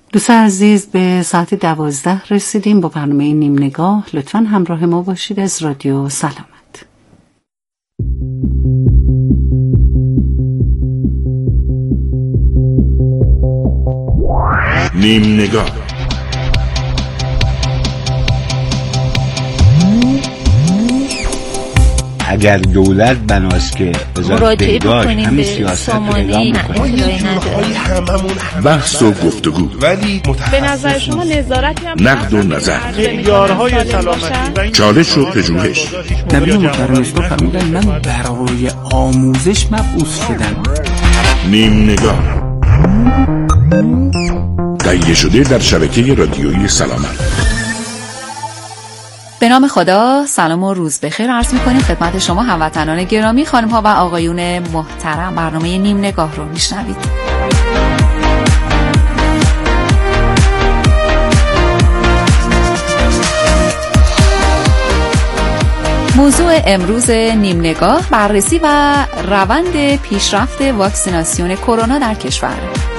دوستان عزیز، به ساعت 12 رسیدیم با برنامه نیم نگاه. لطفاً همراه ما باشید از رادیو سلامت. نیم نگاه. اگر دولت بناست که مراجعه بکنیم به سامانه بحث و گفتگو، ولی به نظر شما نظارتی هم نقد و نظر، معیارهای سلامتی، چالش و پژوهش. نبی محترم اسلام فرمودن من برای آموزش مبعوث شدم. نیم نگاه تهیه شده در شبکه رادیویی سلامت. به نام خدا، سلام و روز بخیر عرض می‌کنیم خدمت شما هموطنان گرامی، خانم‌ها و آقایون محترم. برنامه نیم نگاه رو میشنوید. موضوع امروز نیم نگاه بررسی و روند پیشرفت واکسیناسیون کرونا در کشور.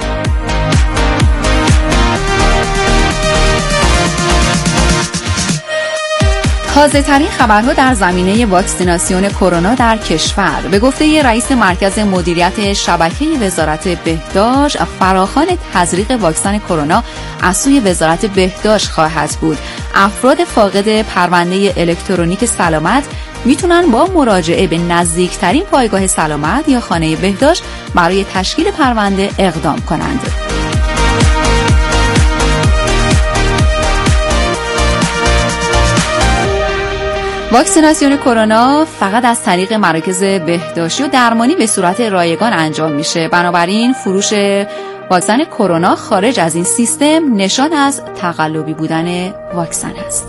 تازه‌ترین خبرها در زمینه واکسیناسیون کرونا در کشور. به گفته رئیس مرکز مدیریت شبکه وزارت بهداشت، فراخوان تزریق واکسن کرونا از سوی وزارت بهداشت خواهد بود. افراد فاقد پرونده الکترونیک سلامت میتونن با مراجعه به نزدیکترین پایگاه سلامت یا خانه بهداشت برای تشکیل پرونده اقدام کنند. واکسیناسیون کرونا فقط از طریق مراکز بهداشتی و درمانی به صورت رایگان انجام میشه. بنابراین فروش واکسن کرونا خارج از این سیستم نشان از تقلبی بودن واکسن است.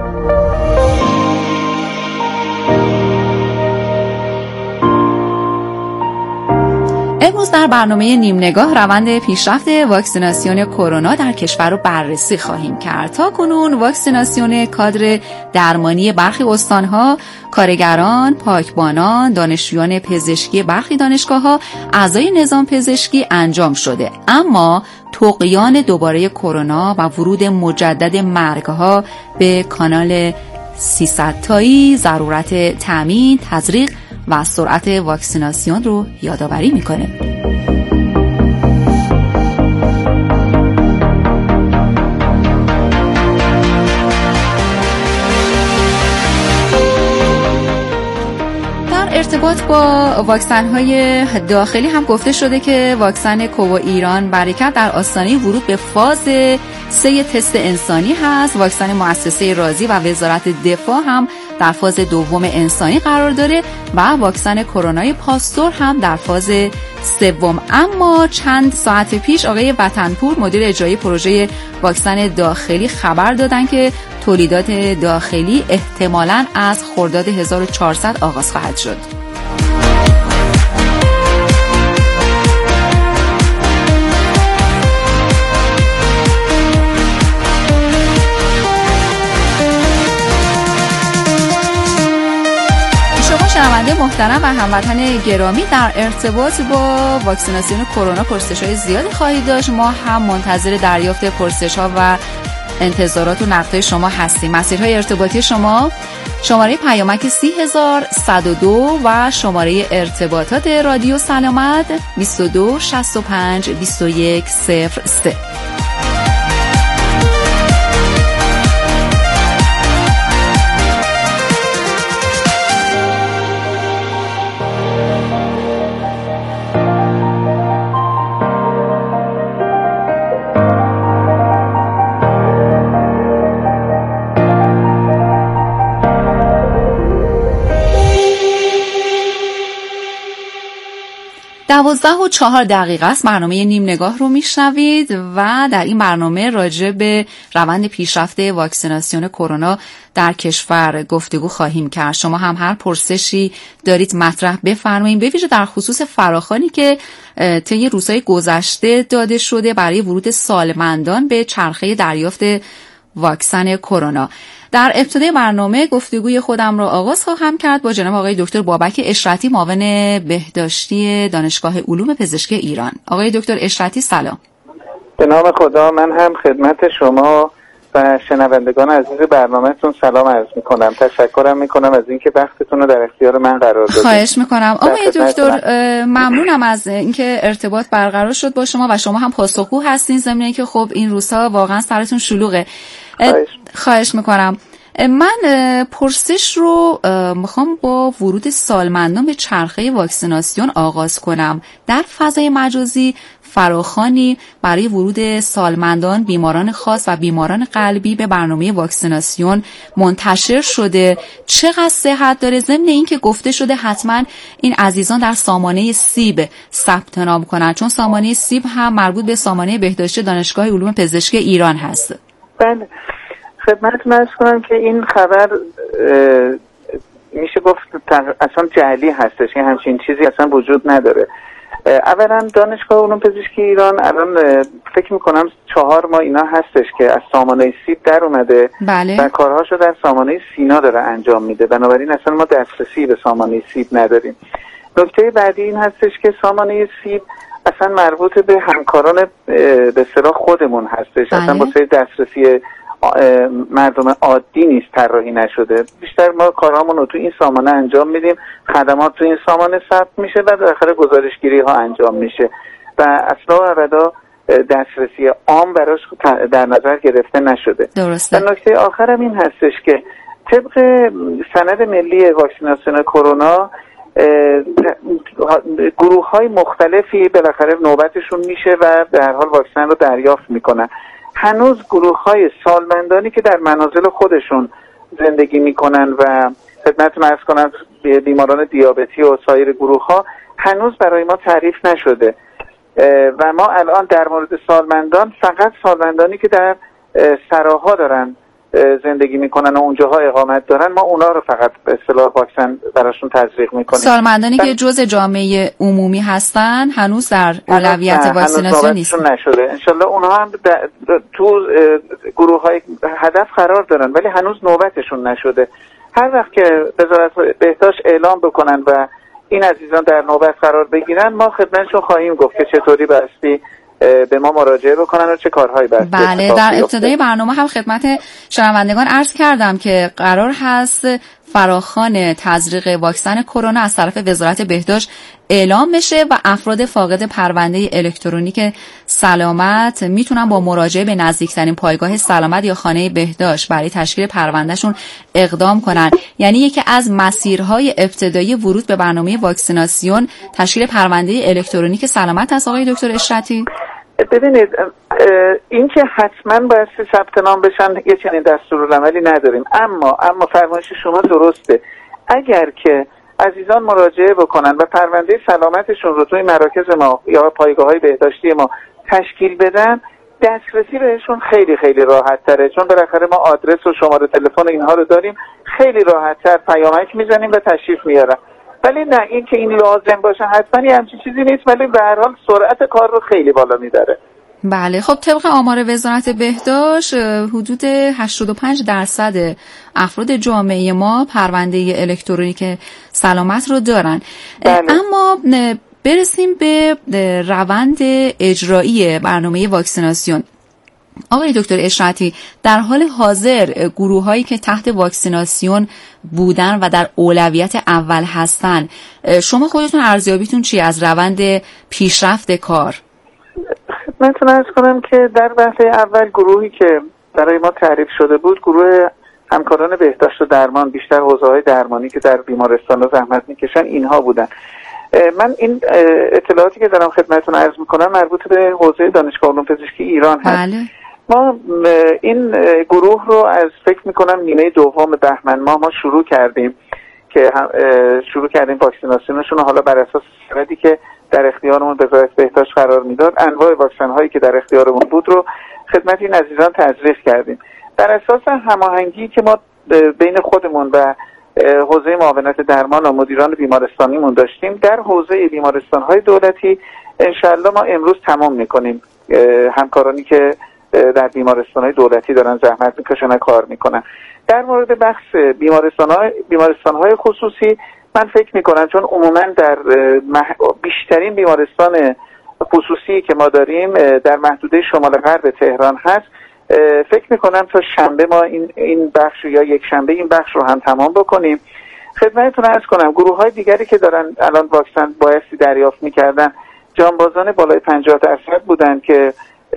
امروز در برنامه نیم نگاه روند پیشرفت واکسیناسیون کرونا در کشور رو بررسی خواهیم کرد. تاکنون واکسیناسیون کادر درمانی برخی استانها، کارگران، پاکبانان، دانشجویان پزشکی برخی دانشگاه‌ها، اعضای نظام پزشکی انجام شده. اما طغیان دوباره کرونا و ورود مجدد مرگ‌ها به کانال 300 تایی ضرورت تامین، تزریق و سرعت واکسیناسیون رو یادآوری میکنه. در ارتباط با واکسن‌های داخلی هم گفته شده که واکسن کوو ایران برکت در آستانه ورود به فاز 3 تست انسانی هست. واکسن مؤسسه رازی و وزارت دفاع هم در فاز دوم انسانی قرار داره و واکسن کرونای پاستور هم در فاز 3. اما چند ساعت پیش آقای وطنپور مدیر اجرایی پروژه واکسن داخلی خبر دادن که تولیدات داخلی احتمالاً از خرداد 1400 آغاز خواهد شد. شنونده محترم و هموطن گرامی، در ارتباط با واکسیناسیون کرونا پرسش‌های زیادی خواهید داشت. ما هم منتظر دریافت پرسش‌ها و انتظارات و نقدهای شما هستیم. مسیرهای ارتباطی شما: شماره پیامک 30102 و شماره ارتباطات رادیو سلامت 22 65 21 03. دوازده و 4 دقیقه است. برنامه نیم نگاه رو میشنوید و در این برنامه راجع به روند پیشرفت واکسیناسیون کرونا در کشور گفتگو خواهیم کرد. شما هم هر پرسشی دارید مطرح بفرمایید، به ویژه در خصوص فراخوانی که طی روزهای گذشته داده شده برای ورود سالمندان به چرخه دریافت واکسن کرونا. در ابتدای برنامه گفتگوی خودم را آغاز خواهم کرد با جناب آقای دکتر بابک اشرتی، معاون بهداشتی دانشگاه علوم پزشکی ایران. آقای دکتر اشرتی سلام. به نام خدا. من هم خدمت شما و شنوندگان عزیز برنامه‌تون سلام عرض می‌کنم. تشکرم می‌کنم از اینکه وقتتون رو در اختیار من قرار دادید. خواهش می‌کنم. آقای دکتر ممنونم از اینکه ارتباط برقرار شد با شما و شما هم پاسخگو هستین، ضمن اینکه خب این روزها واقعا سرتون شلوغه. خواهش می‌کنم. من پرسش رو میخوام با ورود سالمندان به چرخه واکسیناسیون آغاز کنم. در فضای مجازی فراخوانی برای ورود سالمندان، بیماران خاص و بیماران قلبی به برنامه واکسیناسیون منتشر شده. چقدر صحت داره؟ ضمن اینکه گفته شده حتما این عزیزان در سامانه سیب ثبت نام کنن، چون سامانه سیب هم مربوط به سامانه بهداشتی دانشگاه علوم پزشکی ایران هست. بله، خدمتتون عرض کنم که این خبر میشه گفت اصلا جعلی هستش، این همچین چیزی اصلا وجود نداره. اولا دانشگاه علوم پزشکی ایران الان فکر میکنم 4 ماه اینا هستش که از سامانه سیب در اومده. بله. و کارهاشو در سامانه سینا داره انجام میده، بنابراین اصلا ما دسترسی به سامانه سیب نداریم. نکته بعدی این هستش که سامانه سیب اصلا مربوط به همکاران به اصطلاح خودمون هستش. بله. اصلا واسه دسترسی مردم عادی نیست، طراحی نشده. بیشتر ما کارامون رو تو این سامانه انجام میدیم، خدمات تو این سامانه ثبت میشه و بالاخره گزارشگیری ها انجام میشه و اصلا و ابدا دسترسی عام براش در نظر گرفته نشده. درسته. و نکته آخرم این هستش که طبق سند ملی واکسیناسیون کرونا گروه های مختلفی بالاخره نوبتشون میشه و به هر حال واکسن رو دریافت میکنن. هنوز گروه های سالمندانی که در منازل خودشون زندگی میکنن و خدمتتون عرض کنم بیماران دیابتی و سایر گروه ها هنوز برای ما تعریف نشده و ما الان در مورد سالمندان فقط سالمندانی که در سراها دارن زندگی میکنن و اونجاها اقامت دارن، ما اونا رو فقط به اصطلاح واکسن براشون تزریق میکنیم. سالمندانی که جزء جامعه عمومی هستن هنوز در اولویت واکسیناسیون نیستن. نشده. انشالله اونها هم تو گروه های هدف قرار دارن ولی هنوز نوبتشون نشده. هر وقت که وزارت بهداشت اعلام بکنن و این عزیزان در نوبت قرار بگیرن، ما خدمتشون خواهیم گفت که چطوری بایستی به ما مراجعه بکنن و چه کارهایی باید. بله، در ابتدای برنامه هم خدمت شنوندگان عرض کردم که قرار هست فراخوان تزریق واکسن کرونا از طرف وزارت بهداشت اعلام بشه و افراد فاقد پرونده الکترونیک سلامت میتونن با مراجعه به نزدیکترین پایگاه سلامت یا خانه بهداشت برای تشکیل پروندهشون اقدام کنن. یعنی یکی از مسیرهای ابتدایی ورود به برنامه واکسیناسیون تشکیل پرونده الکترونیک سلامت است. آقای دکتر اشرتی، ببینید این که حتما باید ثبت نام بشن یه چنین دستورالعملی نداریم، اما فرمایش شما درسته. اگر که عزیزان مراجعه بکنن و پرونده سلامتشون رو توی مراکز ما یا پایگاه‌های بهداشتی ما تشکیل بدن، دسترسی بهشون خیلی خیلی راحت تره، چون بالاخره ما آدرس و شماره تلفن اینها رو داریم، خیلی راحت تر پیامک میزنیم و تشریف میارن. ولی نه این که این لازم باشه حتما یه همچین چیزی نیست، ولی به هر حال سرعت کار رو خیلی بالا میبره. بله، خب طبق آمار وزارت بهداشت حدود 85% افراد جامعه ما پرونده الکترونیک سلامت رو دارن. بله. اما برسیم به روند اجرایی برنامه واکسیناسیون. آقای دکتر اشرتی، در حال حاضر گروه هایی که تحت واکسیناسیون بودن و در اولویت اول هستن، شما خودتون ارزیابیتون چیه از روند پیشرفت کار؟ خدمتتون عرض کنم که در وهله اول گروهی که برای ما تعریف شده بود گروه همکاران بهداشت و درمان، بیشتر حوزه‌های درمانی که در بیمارستان‌ها زحمت میکشن، اینها بودن. من این اطلاعاتی که دارم خدمتتون عرض میکنم مربوط به حوزه دانشگاه علوم پزشکی ایران هست. بله. ما این گروه رو از فکر میکنم نیمه دوم بهمن ما شروع کردیم که شروع کردیم واکسیناسیونشون. حالا بر اساس سندی که در اختیارمون وزارت بهداشت قرار میداد، انواع واکسن هایی که در اختیارمون بود رو خدمت این عزیزان تزریق کردیم. بر اساس هماهنگی که ما بین خودمون و حوزه معاونت درمان و مدیران بیمارستانیمون داشتیم، در حوزه بیمارستان‌های دولتی انشالله ما امروز تمام میکنیم. همکارانی که در بیمارستان‌های دولتی دارن زحمت میکشن و کار میکنن. در مورد بحث بیمارستان‌های خصوصی من فکر میکنم چون عموما در بیشترین بیمارستان خصوصی که ما داریم در محدوده شمال غرب تهران هست. فکر میکنم تا شنبه ما این بخش یا یک شنبه این بخش رو هم تمام بکنیم. خدمتتون عرض کنم گروه های دیگری که دارن الان واکسن بایستی دریافت میکردن جانبازان بالای 50% بودن که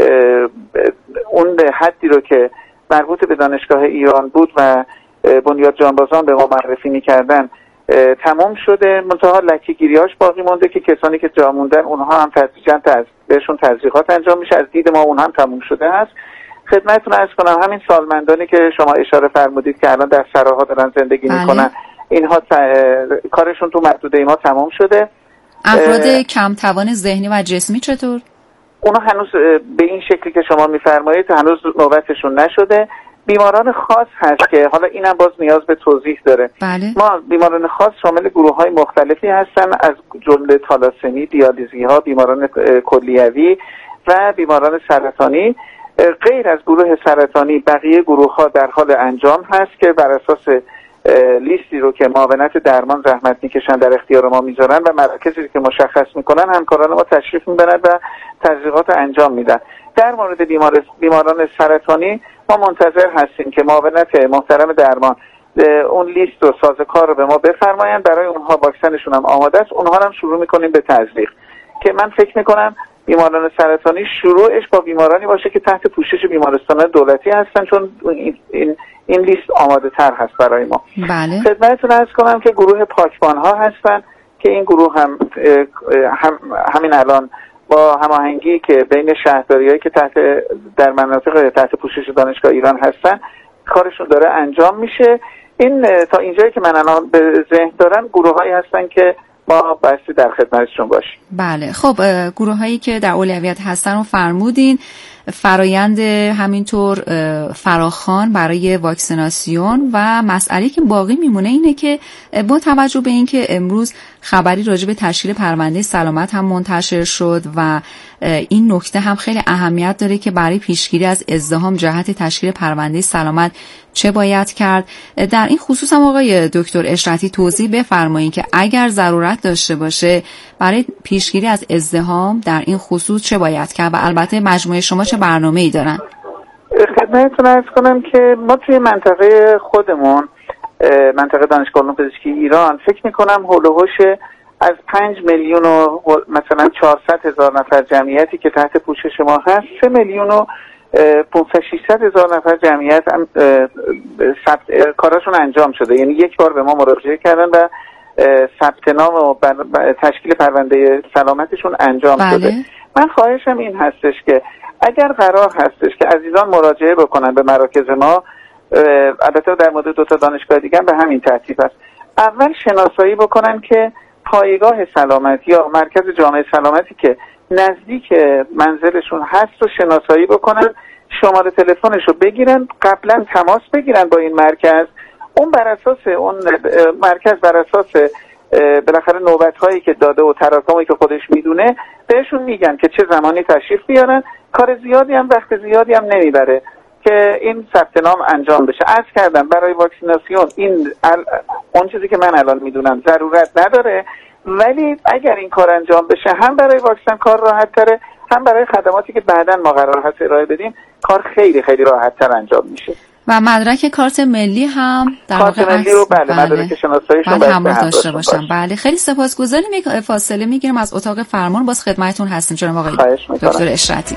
اون حدی رو که مربوط به دانشگاه ایران بود و بنیاد جانبازان به ما معرفی میکردن تمام شده. منتها لکه‌گیری‌هاش باقی مونده که کسانی که جا موندن اونها هم تدریجاً بهشون تزریقات انجام میشه. از دید ما اون هم تموم شده است. خدمتتون عرض کنم همین سالمندانی که شما اشاره فرمودید که الان در سراها دارن زندگی میکنن اینها کارشون تو محدوده ما تمام شده. افراد کم توان ذهنی و جسمی چطور؟ اونا هنوز به این شکلی که شما میفرمایید هنوز نوبتشون نشده. بیماران خاص هست که حالا اینم باز نیاز به توضیح داره. بله. ما بیماران خاص شامل گروه‌های مختلفی هستن از جمله تالاسمی، دیالیزی‌ها، بیماران کلیوی و بیماران سرطانی. غیر از گروه سرطانی بقیه گروه‌ها در حال انجام هست که بر اساس لیستی رو که معاونت درمان زحمت میکشن در اختیار ما میذارن و مراکزی که مشخص میکنن همکاران ما تشریف میبرن و تزریقات انجام میدن. در مورد بیماران سرطانی ما منتظر هستیم که معاونت محترم درمان اون لیست و سازوکار رو به ما بفرماین. برای اونها واکسنشون هم آماده است. اونها هم شروع میکنیم به تزریق که من فکر میکنم بیماران سرطانی شروعش با بیمارانی باشه که تحت پوشش بیمارستان دولتی هستن چون این لیست آماده تر هست برای ما. بله. خدمتتون عرض کنم که گروه پاکبان ها هستن که این گروه هم همین الان با هماهنگی که بین شهرداری‌هایی که در مناطق تحت پوشش دانشگاه ایران هستن کارشون داره انجام میشه. این تا اینجایی که من الان به ذهن دارم گروه‌هایی هستن که ما بایستی در خدمتشون باشیم. بله. خب گروه‌هایی که در اولویت هستن رو فرمودین. فرایند همینطور فراخوان برای واکسیناسیون و مسئله که باقی میمونه اینه که با توجه به اینکه امروز خبری راجع به تشکیل پرونده سلامت هم منتشر شد و این نکته هم خیلی اهمیت داره که برای پیشگیری از ازدحام جهت تشکیل پرونده سلامت چه باید کرد. در این خصوص هم آقای دکتر اشرتی توضیح بفرمایید که اگر ضرورت داشته باشه برای پیشگیری از ازدحام در این خصوص چه باید کرد و البته مجموعه شما چه برنامه‌ای دارن؟ خدمتتون عرض کنم که ما توی منطقه خودمون منطقه دانشگاه علوم پزشکی ایران فکر می‌کنم هول و هوش از 5 میلیون و مثلا 400,000 نفر جمعیتی که تحت پوشش ما هست 3 میلیون و 500,000 نفر جمعیت کاراشون انجام شده. یعنی یک بار به ما مراجعه کردن و ثبت نام و تشکیل پرونده سلامتشون انجام شده. من خواهشم این هستش که اگر قرار هستش که عزیزان مراجعه بکنن به مراکز ما، البته در مورد 2 تا دانشگاه دیگه به همین ترتیب است، اول شناسایی بکنن که پایگاه سلامتی یا مرکز جامعه سلامتی که نزدیک منزلشون هست رو شناسایی بکنن، شماره تلفنش رو بگیرن، قبلا تماس بگیرن با این مرکز. اون بر اساس اون مرکز بر اساس بالاخره نوبت‌هایی که داده و تراکمی که خودش میدونه بهشون میگن که چه زمانی تشریف بیارن. کار زیادی هم وقت زیادی هم نمیبره که این ثبت نام انجام بشه. عرض کردم برای واکسیناسیون این اون چیزی که من الان میدونم ضرورت نداره، ولی اگر این کار انجام بشه هم برای واکسن کار راحت تره، هم برای خدماتی که بعداً ما قرار هست ارائه بدیم کار خیلی خیلی راحت تر انجام میشه. و مدرک کارت ملی هم در کارت ملی رو بله مدرک شناساییشون باید همراه داشته باشم. بله خیلی سپاسگزاریم. یک فاصله میگیریم از اتاق فرمان، باز خدمتتون هستیم جناب آقای دکتر اشرتی.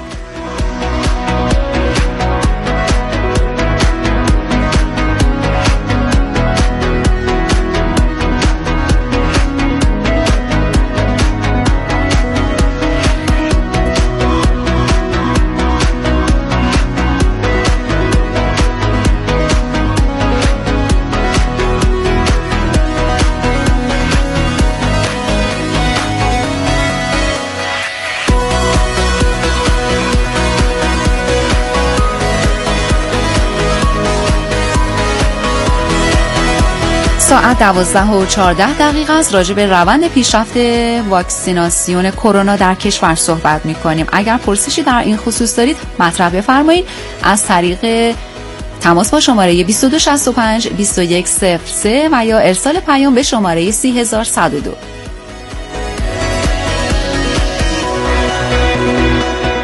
ساعت 12:14 است. راجع به روند پیشرفت واکسیناسیون کرونا در کشور صحبت می‌کنیم. اگر پرسشی در این خصوص دارید مطرح بفرمایید از طریق تماس با شماره 2265 2103 و یا ارسال پیام به شماره 30102.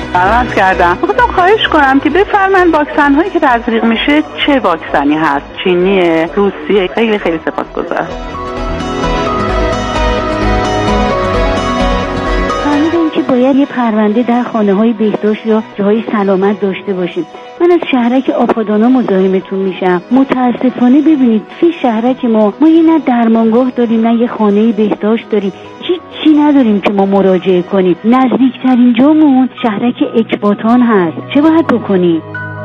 عرض کردم. خودم خواهش کنم که بفرمایید واکسن هایی که تزریق میشه چه واکسنی هست؟ چینی، روسیه؟ خیلی خیلی سپاسگزارم. باید یه پرونده در خانه‌های بهداشت یا جاهای سلامت داشته باشیم. من از شهرک آپادانا مزاحمتون میشم. متاسفانه ببینید توی شهرک ما یه نه درمانگاه داریم نه یه خانه بهداشت داریم. چی نداریم که ما مراجعه کنیم. نزدیکترین جامون شهرک اکباتان هست. چه باید بکنیم؟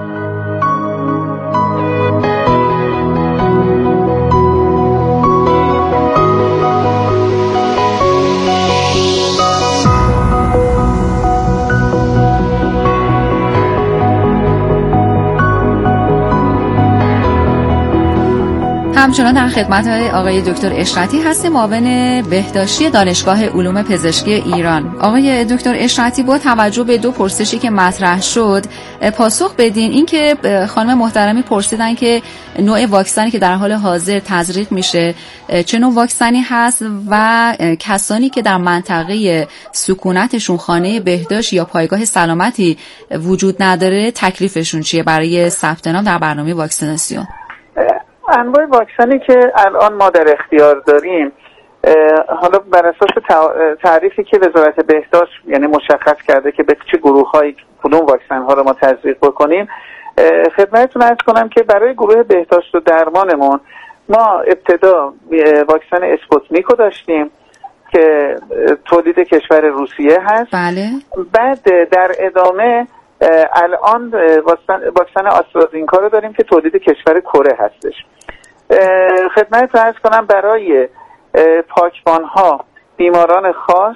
همچنان در خدمت آقای دکتر اشرتی هستیم، معاون بهداشتی دانشگاه علوم پزشکی ایران. آقای دکتر اشرتی، با توجه به دو پرسشی که مطرح شد پاسخ بدین. این که خانم محترمی پرسیدن که نوع واکسنی که در حال حاضر تزریق میشه چه نوع واکسنی هست و کسانی که در منطقه سکونتشون خانه بهداشت یا پایگاه سلامتی وجود نداره تکلیفشون چیه برای ثبت نام در برنامه واکسیناسیون؟ انواع واکسنی که الان ما در اختیار داریم، حالا بر اساس تعریفی که وزارت بهداشت یعنی مشخص کرده که به چه گروه‌هایی کدوم واکسن‌ها رو ما تزریق بکنیم، خدمتتون عرض کنم که برای گروه بهداشت و درمانمون ما ابتدا واکسن اسپوتنیک رو داشتیم که تولید کشور روسیه هست. بله. بعد در ادامه الان واکسن آسترازینکا رو داریم که تولید کشور کره هستش. خدمت عرض کنم برای پاکبان‌ها، بیماران خاص،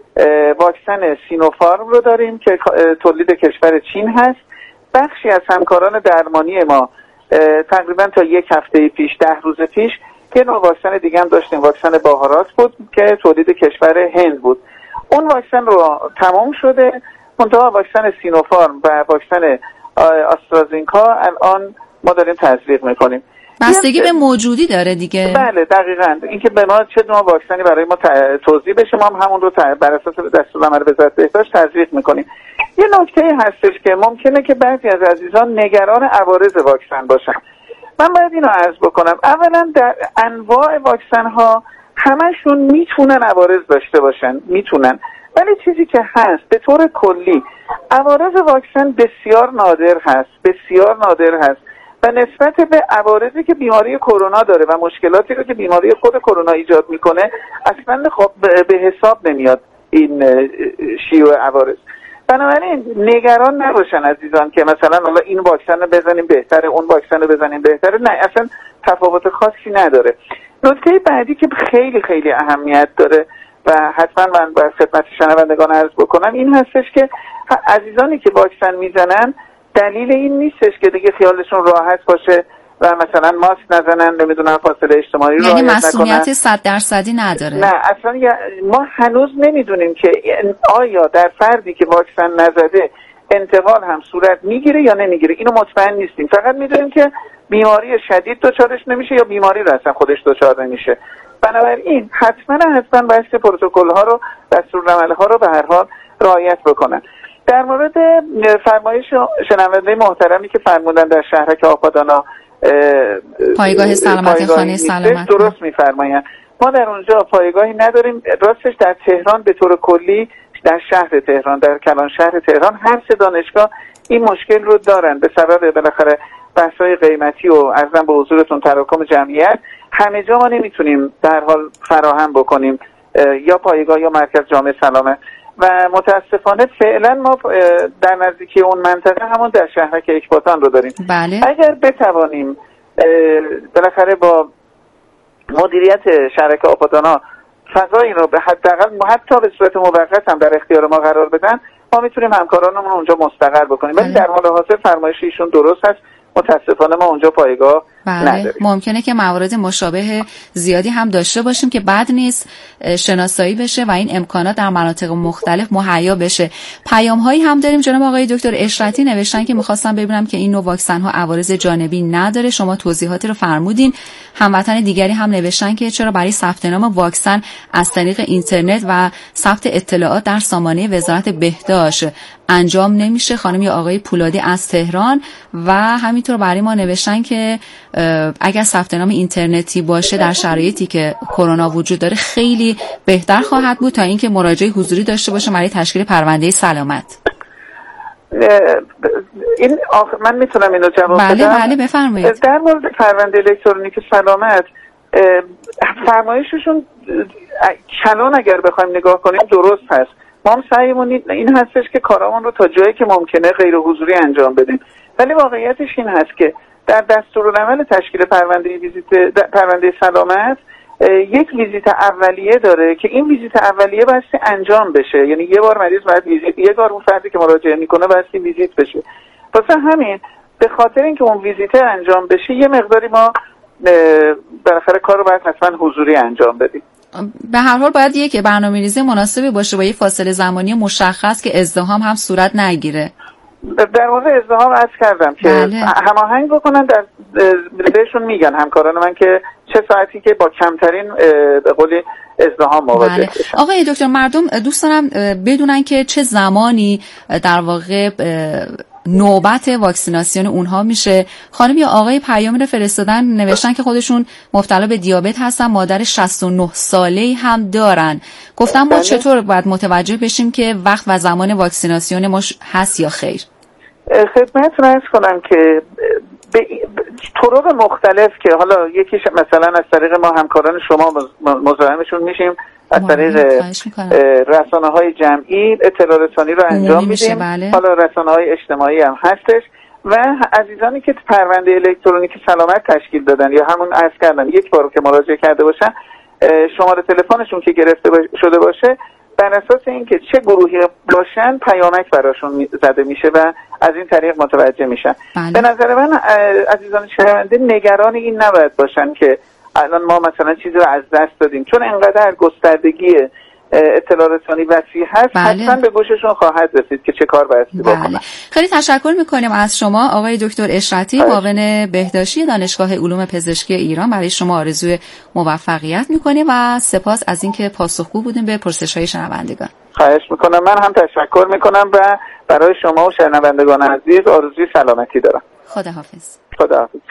واکسن سینوفارم رو داریم که تولید کشور چین هست. بخشی از همکاران درمانی ما تقریبا تا یک هفته پیش 10 روز پیش که نوع واکسن دیگه هم داشتیم، واکسن باهارات بود که تولید کشور هند بود. اون واکسن رو تمام شده، منتها واکسن سینوفارم و واکسن آسترازینکا الان ما داریم تزریق میکنیم. بستگی به موجودی داره دیگه. بله دقیقاً، اینکه به ما چه نوع واکسنی برای ما توضیح بشه ما هم همون رو بر اساس دستورالعمل وزارت بهداشت تزریق میکنیم. یه نکته هستش که ممکنه که بعضی از عزیزان نگران عوارض واکسن باشن. من باید اینو عرض بکنم، اولا در انواع واکسن ها همشون میتونن عوارض داشته باشن، میتونن، ولی چیزی که هست به طور کلی عوارض واکسن بسیار نادر هست، بسیار نادر هست و نسبت به عوارضی که بیماری کرونا داره و مشکلاتی رو که بیماری خود کرونا ایجاد میکنه اصلا خب به حساب نمیاد این شیوع عوارض. بنابراین نگران نباشن عزیزان که مثلا حالا این واکسن رو بزنیم بهتره، اون واکسن رو بزنیم بهتره، نه، اصلا تفاوت خاصی نداره. نکته بعدی که خیلی خیلی اهمیت داره و حتما من باید خدمت شنوندگان عرض بکنم این هستش که عزیزانی که واکسن میزنن دلیل این نیستش که دیگه خیالشون راحت باشه و مثلا ماسک نزنن، نمیدونم فاصله اجتماعی رو رعایت نکنن. یعنی مسئولیت 100% نداره. نه اصلا ما هنوز نمیدونیم که آیا در فردی که واکسن نزده انتقال هم صورت میگیره یا نمیگیره، اینو مطمئن نیستیم. فقط میدونیم که بیماری شدید دچارش نمیشه یا بیماری رو اصلا خودش دچار نمیشه. بنابراین حتما باید پروتکل ها رو، دستورالعمل ها رو به هر حال رعایت بکنن. در مورد فرمایش شنونده محترمی که فرمودن در شهرک آپادانا پایگاه سلامتی خانه سلامت درست میفرمایند، ما در اونجا پایگاهی نداریم. راستش در تهران به طور کلی، در شهر تهران، در کلان شهر تهران هر سه دانشگاه این مشکل رو دارن به سبب بالاخره بحث‌های قیمتی و عرضم به حضورتون تراکم جمعیت. همه جا ما نمیتونیم در حال فراهم بکنیم یا پایگاه یا مرکز جامعه سلامت و متاسفانه فعلا ما در نزدیکی اون منطقه همون در شهرک اکباتان رو داریم. بله. اگر بتوانیم بالاخره با مدیریت شهرک آپادانا فضایی رو به حداقل حتی به صورت موقت هم در اختیار ما قرار بدن، ما میتونیم همکارانمون رو اونجا مستقر بکنیم. ولی در حال حاضر فرمایش ایشون درست هست، متاسفانه ما اونجا پایگاه بله، ممکنه که موارد مشابه زیادی هم داشته باشیم که بد نیست شناسایی بشه و این امکانات در مناطق مختلف مهیا بشه. پیام‌هایی هم داریم. جناب آقای دکتر اشرتی نوشتن که می‌خواستم ببینم که این نوع واکسن‌ها عوارض جانبی نداره. شما توضیحاتی رو فرمودین. هموطن دیگری هم نوشتن که چرا برای ثبت نام واکسن از طریق اینترنت و ثبت اطلاعات در سامانه وزارت بهداشت انجام نمیشه. خانم یا آقای پولادی از تهران و همینطور برای ما نوشتن که اگر ثبت نام اینترنتی باشه در شرایطی که کرونا وجود داره خیلی بهتر خواهد بود تا اینکه مراجعه حضوری داشته باشه برای تشکیل پرونده سلامت. این من میتونم اینو جواب بدم؟ بله بفرمایید. در مورد پرونده الکترونیک سلامت فرمایششون کلان اگر بخوایم نگاه کنیم درست هست. ما هم سعیمون این هستش که کارامون رو تا جایی که ممکنه غیر حضوری انجام بدیم، ولی واقعیتش این هست که در دستورالعمل تشکیل پرونده سلامت یک ویزیت اولیه داره که این ویزیت اولیه بایستی انجام بشه. یعنی یه بار مریض باید یه بار اون فردی که مراجعه میکنه بایستی ویزیت بشه. واسه همین به خاطر اینکه اون ویزیت انجام بشه یه مقداری ما بالاخره کار رو باید حتما حضوری انجام بدیم. به هر حال باید یک برنامه‌ریزی مناسبی باشه با یه فاصله زمانی مشخص که ازدحام هم صورت نگیره. در مورد ازدحام عرض کردم که هماهنگ بکنن، بهشون میگن همکاران من که چه ساعتی که با کمترین به قولی ازدحام مواجه بشن. آقای دکتر، مردم دوست دارن بدونن که چه زمانی در واقع نوبت واکسیناسیون اونها میشه. خانم یا آقای پیام رو فرستادن، نوشتن که خودشون مبتلا به دیابت هستن، مادر 69 ساله‌ای هم دارن. گفتم ما چطور باید متوجه بشیم که وقت و زمان واکسیناسیون ما هست یا خیر؟ خدمتتون عرض کنم که طرق مختلف که حالا یکیش مثلا از طریق ما همکاران شما مزاحمشون میشیم، از طریق رسانه‌های جمعی اطلاع رسانی رو انجام میدیم. بله. حالا رسانه‌های اجتماعی هم هستش و عزیزانی که پرونده الکترونیک سلامت تشکیل دادن یا همون عرض کردن یک بار که مراجعه کرده باشن، شماره تلفنشون که گرفته شده باشه، بر اساس اینکه چه گروهی باشن پیامک براشون زده میشه و از این طریق متوجه میشن. بله. به نظر من عزیزان شنونده نگران این نباید باشن که الان ما مثلا چیزی رو از دست دادیم، چون انقدر گستردگی اطلاع رسانی وسیع هست. بله. حتما به گوششون خواهد رسید که چه کار بایستی بکنن. بله. خیلی تشکر میکنیم از شما آقای دکتر اشرتی، معاون بهداشتی دانشگاه علوم پزشکی ایران. برای شما آرزوی موفقیت میکنیم و سپاس از اینکه پاسخگو بودیم به پرسش‌های شنوندگان. خواهش میکنم. من هم تشکر میکنم و برای شما و شنوندگان عزیز آرزوی سلامتی دارم. خداحافظ. خداحافظ.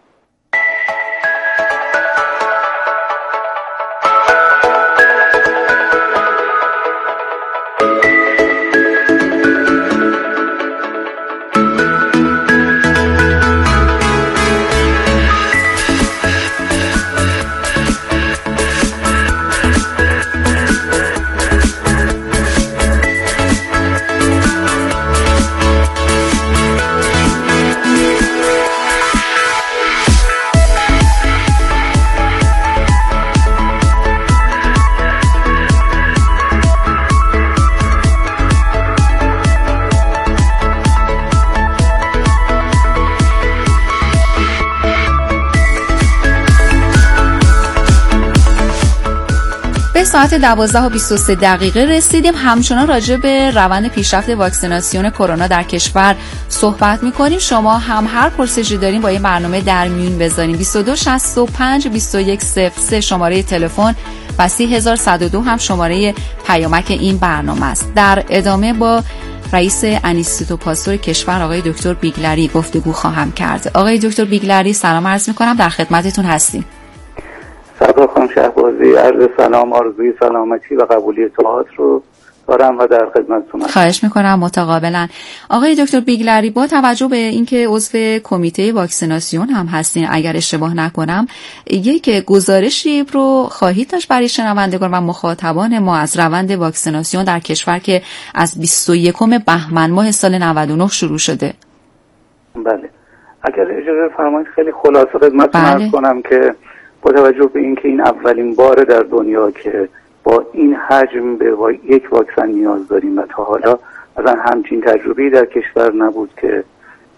ساعت 12:23 رسیدیم. همچنان راجع به روند پیشرفت واکسیناسیون کرونا در کشور صحبت می‌کنیم. شما هم هر پرسشی دارین با این برنامه در میون بذارین. 2265-2103 شماره تلفن و 30102 هم شماره پیامک این برنامه است. در ادامه با رئیس انیستیتو پاستور کشور آقای دکتر بیگلری گفتگو خواهم کرد. آقای دکتر بیگلری سلام عرض می‌کنم، در خدمتتون هستیم. سلام خانم شهبازی، عرض سلام، آرزوی سلامتی و قبولی طاعات رو دارم و در خدمتتون هستم. خواهش میکنم متقابلا. آقای دکتر بیگلری، با توجه به اینکه عضو کمیته واکسیناسیون هم هستین اگر اشتباه نکنم، یک گزارشی رو خواهید داشت برای شنوندگان و مخاطبان ما از روند واکسیناسیون در کشور که از 21 بهمن ماه سال 99 شروع شده. بله، اگر اجازه فرمایید خیلی خلاصه خدمتتون عرض کنم که با توجه به اینکه این اولین بار در دنیا که با این حجم به یک واکسن نیاز داریم و تا حالا اصلا همچین تجربه‌ای در کشور نبود که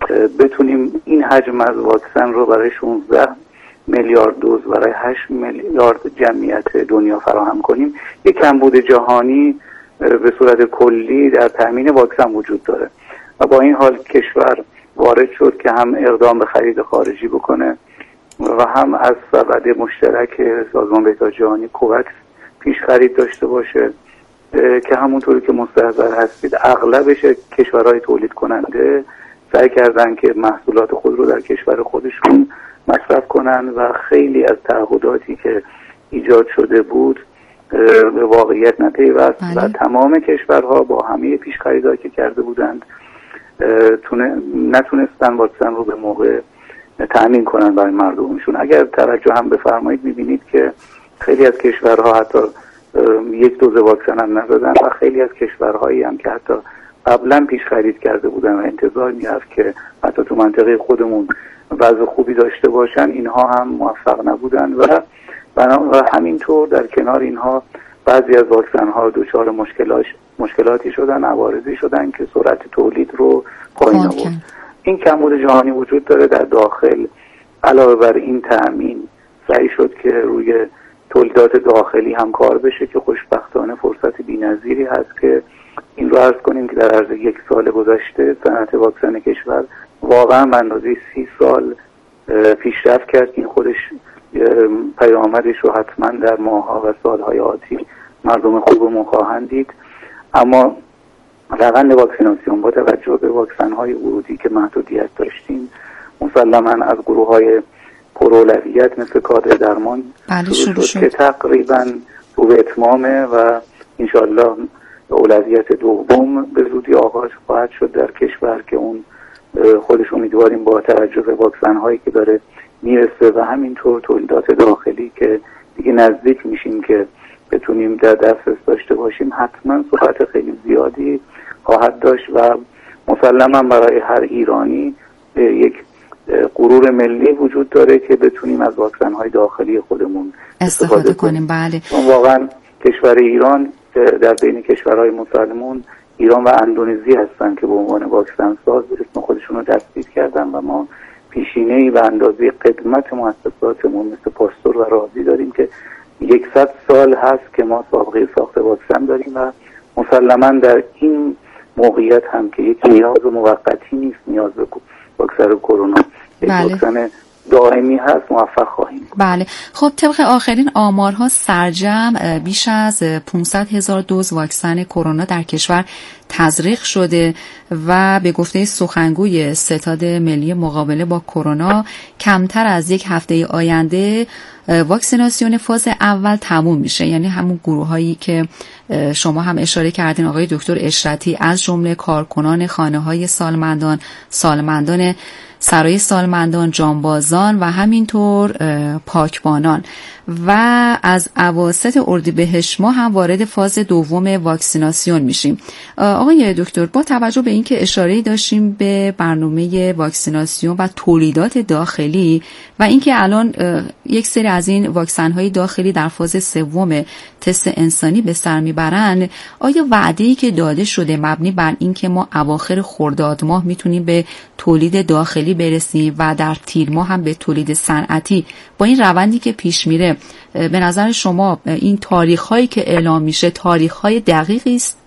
بتونیم این حجم از واکسن رو برای 16 میلیارد دوز برای 8 میلیارد جمعیت دنیا فراهم کنیم، یک کمبود جهانی به صورت کلی در تامین واکسن وجود داره و با این حال کشور وارد شد که هم اقدام به خرید خارجی بکنه و هم از سبد مشترک سازمان بهداشت جهانی کووکس پیش خرید داشته باشه که همونطوری که مستحضر هستید اغلبش کشورهای تولید کننده سعی کردن که محصولات خود رو در کشور خودشون مصرف کنن و خیلی از تعهداتی که ایجاد شده بود به واقعیت نپیوست و تمام کشورها با همه پیش خریدایی که کرده بودند نتونستن واکسن رو به موقع تأمین کنن برای مردمشون. اگر توجه هم بفرمایید میبینید که خیلی از کشورها حتی یک دوز واکسن هم ندادن و خیلی از کشورهایی هم که حتی قبلا پیش خرید کرده بودن و انتظار میرفت که حتی تو منطقه خودمون وضع خوبی داشته باشن، اینها هم موفق نبودن و همینطور در کنار اینها بعضی از واکسن ها دچار مشکلاتی شدن، عوارضی شدن که سرعت تولید رو پایین آورد. این کمبود جهانی وجود داره در داخل. علاوه بر این تأمین سعی شد که روی تولیدات داخلی هم کار بشه که خوشبختانه فرصت بی‌نظیری هست که این رو عرض کنیم که در عرض 1 سال گذشته صنعت واکسن کشور واقعا به اندازه 30 سال پیشرفت کرد که این خودش پیامدش رو حتما در ماه‌ها و سال‌های آتی مردم خوبمون خواهند دید. اما روند واکسیناسیون با توجه به واکسن‌های ورودی که محدودیت داشتیم مسلماً از گروه‌های پرأولویت مثل کادر درمان شروع شد که تقریباً رو به اتمامه و انشالله اولویت دوم به زودی آغاز خواهد شد در کشور که اون خودش امیدواریم با توجه به واکسن‌هایی که داره میرسه و همینطور تولیدات داخلی که دیگه نزدیک میشیم که بتونیم در دسترس داشته باشیم حتما سرعت خیلی زیادی خواهد داشت و مسلما برای هر ایرانی یک غرور ملی وجود داره که بتونیم از واکسن‌های داخلی خودمون استفاده کنیم. بله. واقعا کشور ایران در بین کشورهای مسلمان ایران و اندونزی هستن که به عنوان واکسن ساز اسم خودشون رو دستگیر کردن و ما پیشینه‌ای به اندازه قدمت مؤسساتمون مثل پاستور و رازی داریم که 100 سال هست که ما سابقه ساخت واکسن داریم و مسلما در این موقعیت هم که یک نیاز موقتی نیست، نیاز به واکسن کرونا یک واکسن دائمی هست، موفق خواهیم. بله. خب طبق آخرین آمارها سرجم بیش از 500,000 دوز واکسن کرونا در کشور تزریق شده و به گفته سخنگوی ستاد ملی مقابله با کرونا کمتر از 1 هفته آینده واکسیناسیون فاز اول تموم میشه. یعنی همون گروهایی که شما هم اشاره کردین آقای دکتر اشرتی از جمله کارکنان خانه‌های سالمندان سرای سالمندان، جانبازان و همینطور پاکبانان و از اواسط اردیبهشت ماه هم وارد فاز دوم واکسیناسیون میشیم. آقای دکتر با توجه به اینکه اشاره‌ای داشتیم به برنامه واکسیناسیون و تولیدات داخلی و اینکه الان یک سری از این واکسن‌های داخلی در فاز سوم تست انسانی به سر میبرن، آیا وعده‌ای که داده شده مبنی بر اینکه ما اواخر خرداد ماه میتونیم به تولید داخلی برسیم و در تیر ماه هم به تولید صنعتی با این روندی که پیش میره، به نظر شما این تاریخ‌هایی که اعلام میشه تاریخ‌های دقیقی است؟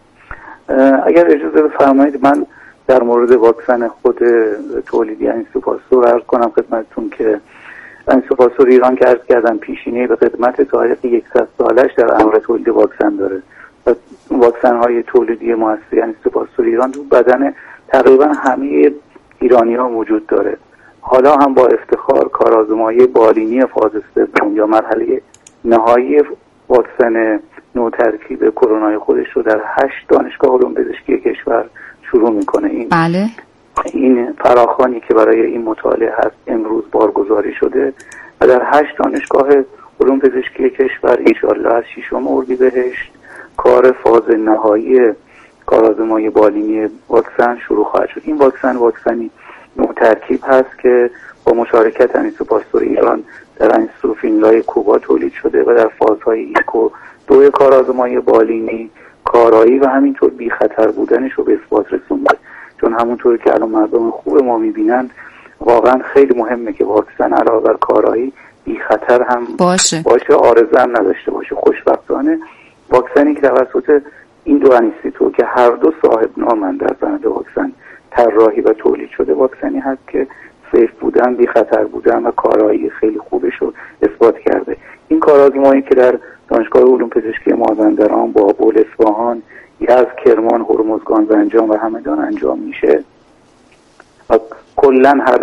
اگر اجازه بفرمایید من در مورد واکسن خود تولیدی انسوپاستور عرض کنم خدمتتون که انسوپاستور ایران که عرض کردم پیشینه به خدمت تاریخ 100 سالش در امر تولید واکسن داره و واکسن‌های تولیدی مؤسسه انسوپاستور ایران تو بدن تقریبا همه ایرانی‌ها وجود داره. حالا هم با افتخار کارآزمایی بالینی فاز سوم یا مرحله نهایی واکسن نوترکیب کرونای خودش رو در 8 دانشگاه علوم پزشکی کشور شروع میکنه. این فراخوانی که برای این مطالعه هست امروز بارگذاری شده و در 8 دانشگاه علوم پزشکی کشور انشالله از 6 اردیبهشت کار فاز نهایی کارآزمایی بالینی واکسن شروع خواهد شد. این واکسنی نوترکیب هست که با مشارکت انسوپاستور ایران در انستیتو فینلای کوبا تولید شده و در فازهای 1 و 2 کارآزمایی بالینی کارایی و همینطور بی خطر بودنش رو به اثبات رسونده. چون همونطوری که الان مردم خوب ما میبینن واقعا خیلی مهمه که واکسن علاوه بر کارایی بی خطر هم باشه، عارضه هم نداشته باشه. خوشبختانه واکسنی که توسط این دو انستیتو که هر دو صاحب نامن در سند واکسن طراحی و تولید شده، واکسنی هست که سیف بودن، بی خطر بودن و کارایی خیلی خوبش رو اثبات کرده. این کارآزمایی که در دانشگاه علوم پزشکی مازندران، بابل، اصفهان، یزد، کرمان، هرمزگان، زنجان و همدان انجام میشه و کلا هر